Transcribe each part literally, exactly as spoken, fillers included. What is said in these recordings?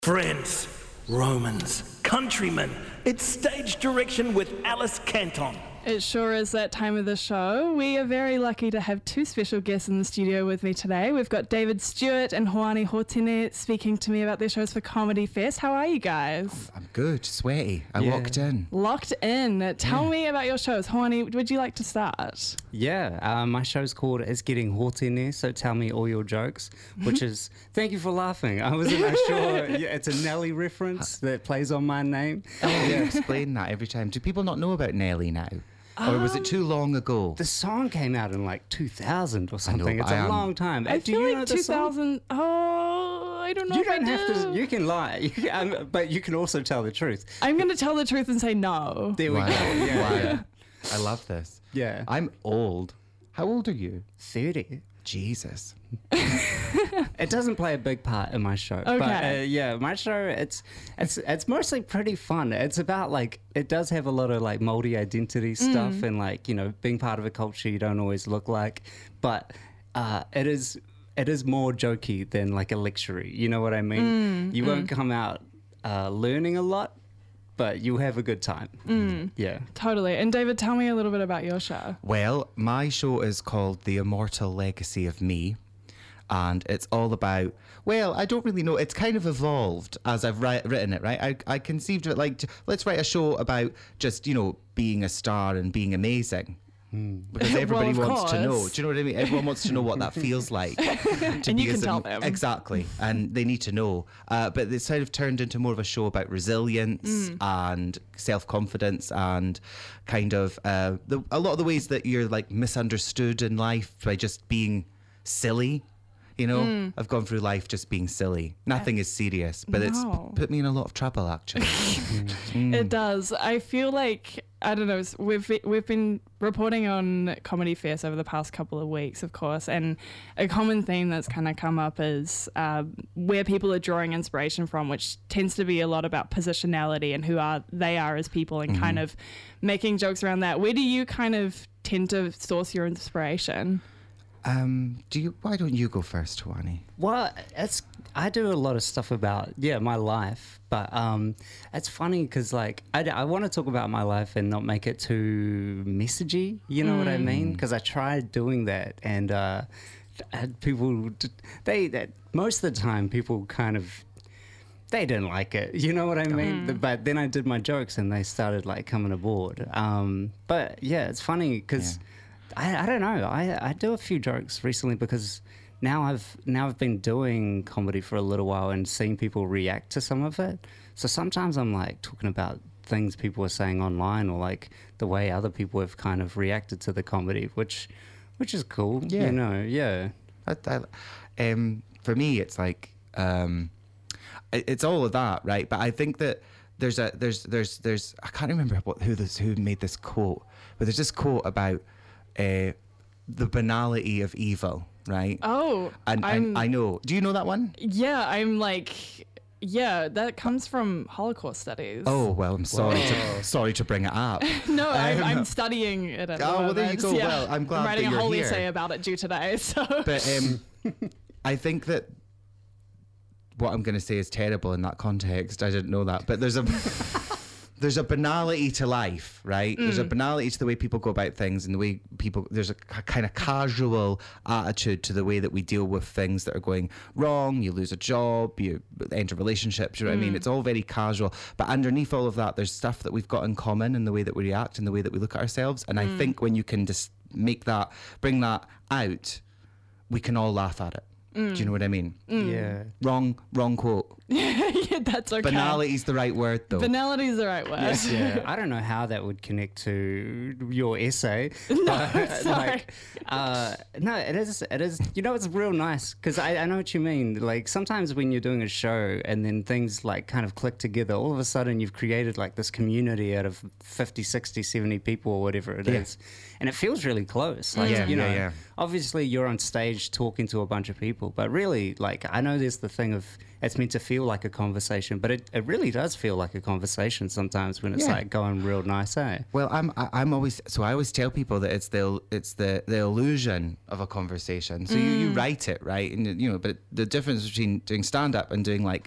Friends, Romans, countrymen, it's stage direction with Alice Canton. It sure is that time of the show. We are very lucky to have two special guests in the studio with me today. We've got David Stewart and Hoani Hotene speaking to me about their shows for Comedy Fest. How are you guys? I'm good, sweaty. I Yeah. walked in. Locked in. Tell Yeah. me about your shows. Hoani, would you like to start? Yeah, uh, my show's called It's Getting Hotene, so tell me all your jokes, which is, thank you for laughing. I wasn't sure. Yeah, it's a Nelly reference that plays on my name. Oh, yeah, explain that every time. Do people not know about Nelly now? Or was it too long ago? The song came out in like two thousand or something. but It's I a am- long time. I Uh, Do feel you know like the song? two thousand. Oh, I don't know You if don't I have do. to. You can lie, you can, um, but you can also tell the truth. I'm going to tell the truth and say no. There we Wow. go. Yeah, Wow. yeah. I love this. Yeah. I'm old. How old are you? thirty. Jesus. It doesn't play a big part in my show. But Okay. uh, yeah, my show it's it's it's mostly pretty fun. It's about like it does have a lot of like multi identity stuff and like, you know, being part of a culture you don't always look like. But uh, it is it is more jokey than like a lecture-y. You know what I mean? You won't come out uh, learning a lot, but you'll have a good time. Yeah. Totally. And David, tell me a little bit about your show. Well, my show is called The Immortal Legacy of Me. And it's all about, well, I don't really know. It's kind of evolved as I've ri- written it, right? I, I conceived of it like, let's write a show about just, you know, being a star and being amazing. Because everybody Well, of wants to know. course. Do you know what I mean? Everyone wants to know what that feels like. to And you be can as tell am- them. Exactly. And they need to know. Uh, but it's kind of turned into more of a show about resilience Mm. and self-confidence and kind of uh, the, a lot of the ways that you're like misunderstood in life by just being silly. You know, Mm. I've gone through life just being silly. Nothing is serious, but it's No. put me in a lot of trouble, actually. It does. I feel like I don't know. s- We've we've been reporting on Comedy Fest over the past couple of weeks, of course, and a common theme that's kind of come up is um, where people are drawing inspiration from, which tends to be a lot about positionality and who are they are as people, and kind of making jokes around that. Where do you kind of tend to source your inspiration? Um, do you? Why don't you go first, Hoani? Well, it's I do a lot of stuff about yeah my life, but um, it's funny because like I, I want to talk about my life and not make it too messagey. You know what I mean? Because I tried doing that, and uh, and people d- they that most of the time people kind of they didn't like it. You know what I mean? But then I did my jokes and they started like coming aboard. Um, but yeah, it's funny because. I, I don't know. I, I do a few jokes recently because now I've now I've been doing comedy for a little while and seeing people react to some of it. So sometimes I'm like talking about things people are saying online or like the way other people have kind of reacted to the comedy, which which is cool. Yeah. You know, yeah. I, I, um, for me, it's like um, it, it's all of that, right? But I think that there's a there's there's there's I can't remember what who this who made this quote, but there's this quote about uh, the banality of evil, right? Oh, and, I'm and I know. Do you know that one? yeah. I'm like yeah. That comes from Holocaust studies. Oh well, I'm sorry to sorry to bring it up. No, I'm, Um, I'm studying it at the oh, well, there you moment. go. Yeah. Well, I'm glad I'm writing that a you're whole here. essay about it due today. So, But um, I think that what I'm going to say is terrible in that context. I didn't know that, but there's a there's a banality to life, right? There's a banality to the way people go about things and the way people. There's a k- kind of casual attitude to the way that we deal with things that are going wrong. You lose a job, you enter relationships. You know what I mean? It's all very casual, but underneath all of that, there's stuff that we've got in common in the way that we react and the way that we look at ourselves. And I think when you can just make that, bring that out, we can all laugh at it. Do you know what I mean? Yeah. Wrong, wrong quote. yeah, that's okay. Banality is the right word, though. Banality is the right word. Yeah, I don't know how that would connect to your essay. No, but, sorry. like, uh, no, it is. It is. You know, it's real nice because I, I know what you mean. Like sometimes when you're doing a show and then things like kind of click together, all of a sudden you've created like this community out of fifty, sixty, seventy people or whatever it is, Yeah. and it feels really close. Like Yeah, you know, yeah, yeah. obviously you're on stage talking to a bunch of people, but really, like I know there's the thing of it's meant to feel like a conversation, but it, it really does feel like a conversation sometimes when it's Yeah. like going real nice, eh? Well, I'm I, I'm always so I always tell people that it's the it's the the illusion of a conversation. So you, you write it, right, and you know, but the difference between doing stand up and doing like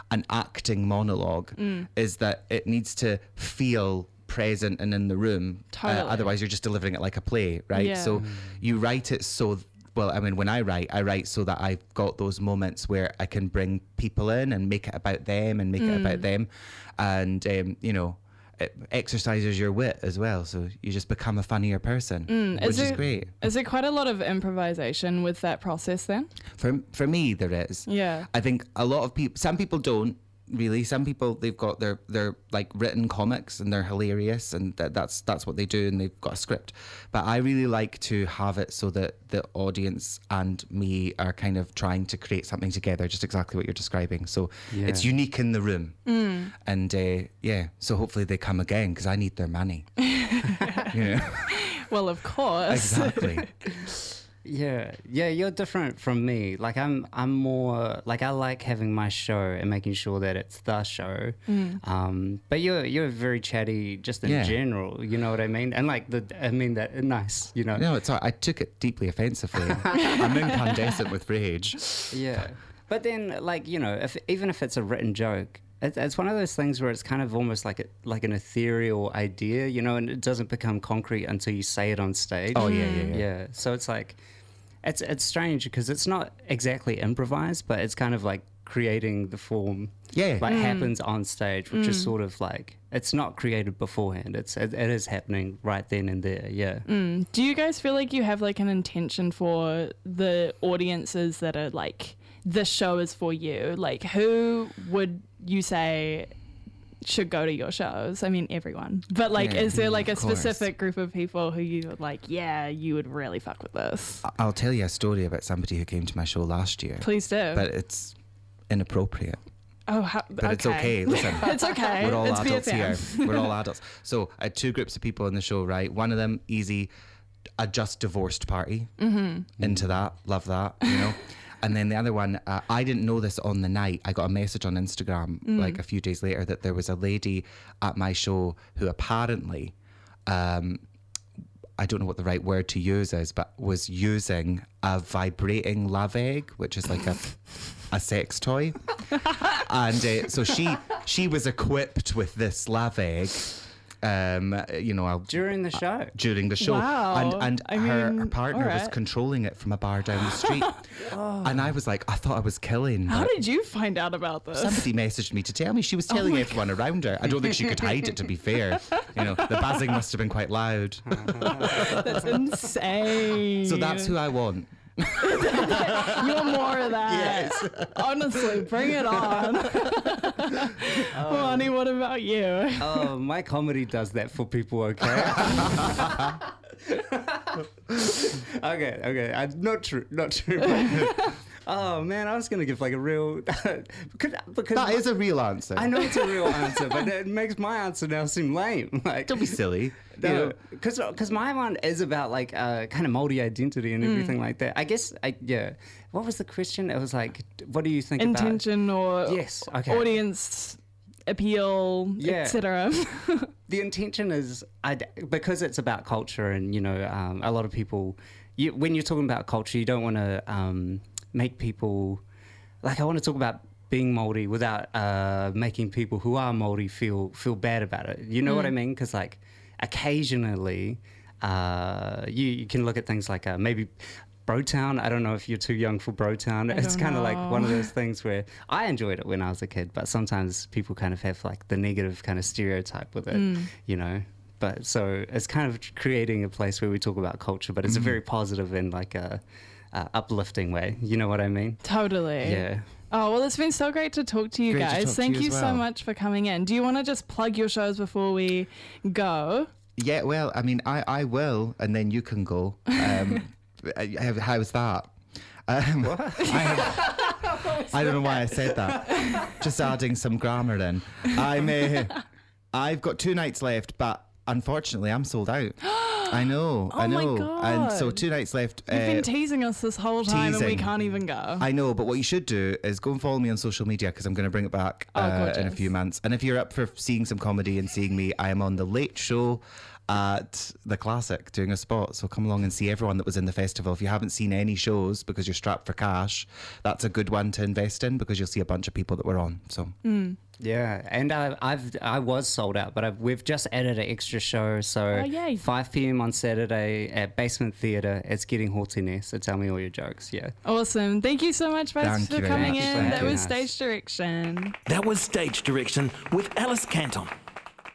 an acting monologue Mm. is that it needs to feel present and in the room. Totally. Uh, otherwise, you're just delivering it like a play, right? Yeah. So you write it so. Well, I mean, when I write, I write so that I've got those moments where I can bring people in and make it about them and make it Mm. about them, and um, you know, it exercises your wit as well. So you just become a funnier person, Mm, which is is it- great. Is there quite a lot of improvisation with that process then? For for me, there is. Yeah. I think a lot of people. Some people don't really. Some people they've got their their like written comics and they're hilarious and that, that's that's what they do and they've got a script. But I really like to have it so that the audience and me are kind of trying to create something together, just exactly what you're describing. So Yeah. it's unique in the room, Mm. and uh, yeah. So hopefully they come again because I need their money. You know? Well, of course. Exactly. Yeah, yeah, you're different from me. Like I'm, I'm more like I like having my show and making sure that it's the show. Mm. Um, but you're you're very chatty just in Yeah. general. You know what I mean? And like the, I mean that nice. You know? No, it's all, I took it deeply offensively. I'm incandescent with rage. Yeah. But then, like you know, if even if it's a written joke, it, it's one of those things where it's kind of almost like a, like an ethereal idea, you know, and it doesn't become concrete until you say it on stage. Oh yeah, yeah, yeah. Yeah. So it's like, it's it's strange because it's not exactly improvised, but it's kind of like creating the form. Yeah. Like happens on stage, which is sort of like it's not created beforehand. It's it, it is happening right then and there. Yeah. Mm. Do you guys feel like you have like an intention for the audiences that are like, this show is for you? Like, who would you say should go to your shows? I mean, everyone. But like, Yeah, is there like a of course. specific group of people who you would like, yeah, you would really fuck with this? I- I'll tell you a story about somebody who came to my show last year. Please do. But it's inappropriate. oh, how, But it's okay. Listen, It's okay. we're all it's adults B F M. here. We're all adults. So I had two groups of people in the show, right? One of them, easy, a just divorced party. Mm-hmm. Into that. Love that, you know? And then the other one, uh, I didn't know this on the night. I got a message on Instagram like a few days later that there was a lady at my show who apparently, um, I don't know what the right word to use is, but was using a vibrating love egg, which is like a a sex toy. And uh, so she she was equipped with this lave egg. Um, you know, I'll, During the show. during the show, Wow. and and I her, mean, her partner was alright. controlling it from a bar down the street, and I was like, I thought I was killing. How but did you find out about this? Somebody messaged me to tell me she was telling my everyone around her. I don't think she could hide it. To be fair, you know, the buzzing must have been quite loud. That's insane. So that's who I want. You want more of that? Yes. Honestly, bring it on. Lonnie, what about you? Oh, my comedy does that for people, okay? okay, okay. I, not true, not true. Oh, man, I was going to give like a real... because, because That is a real answer. I know it's a real answer, but it makes my answer now seem lame. Like, Don't be silly. You no, know, because because my one is about like uh, kind of multi identity and everything like that. I guess I yeah. What was the question? It was like, what do you think Intention or about? Yes. Okay. audience appeal, Yeah. et cetera. The intention is I because it's about culture and you know um, a lot of people. You, when you're talking about culture, you don't want to um, make people like I want to talk about being Māori without uh, making people who are Māori feel feel bad about it. You know what I mean? Because like occasionally uh, you, you can look at things like uh, maybe Brotown. I don't know if you're too young for Brotown. I It's don't kind of like know. one of those things where I enjoyed it when I was a kid, but sometimes people kind of have like the negative kind of stereotype with it, you know? But so it's kind of creating a place where we talk about culture, but it's a very positive and like a, a uplifting way. You know what I mean? Totally. Yeah. Oh, well, it's been so great to talk to you Great to guys. talk to Thank you you, as so well. much for coming in. Do you want to just plug your shows before we go? Yeah, well, I mean, I, I will, and then you can go. Um, how- how's that? Um, I, have, I don't know why I said that. Just adding some grammar in. I'm, uh, I've got two nights left, but unfortunately, I'm sold out. I know, I Oh my know. And so God. two nights left. You've been uh, teasing us this whole time and we teasing. can't even go. I know, but what you should do is go and follow me on social media because I'm going to bring it back Oh, uh, in a gorgeous. few months. And if you're up for seeing some comedy and seeing me, I am on The Late Show at the Classic doing a spot. So come along and see everyone that was in the festival. If you haven't seen any shows because you're strapped for cash, that's a good one to invest in because you'll see a bunch of people that were on. So Mm. Yeah, and I, I've I was sold out, but I've, we've just added an extra show. So Oh, yay. five p.m. on Saturday at Basement Theatre. It's getting hot in there, so tell me all your jokes. Yeah. Awesome. Thank you so much, Buzz, Thank for you very coming much for in. That having was us. Stage Direction. That was Stage Direction with Alice Canton.